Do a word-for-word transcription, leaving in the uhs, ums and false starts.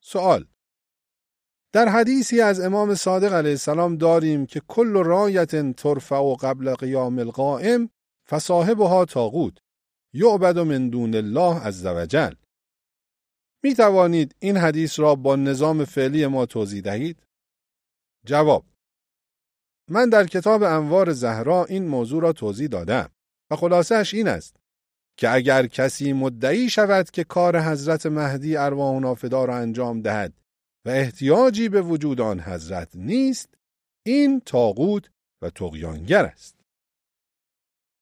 سوال: در حدیثی از امام صادق علیه السلام داریم که کل رایت ترفع قبل قیام القائم فصاحبها طاغوت یعبد من دون الله عز وجل. می توانید این حدیث را با نظام فعلی ما توضیح دهید؟ جواب: من در کتاب انوار زهرا این موضوع را توضیح دادم و خلاصه‌اش این است که اگر کسی مدعی شود که کار حضرت مهدی ارواحنا فدا را انجام دهد و احتیاجی به وجود آن حضرت نیست، این طاغوت و طغیانگر است.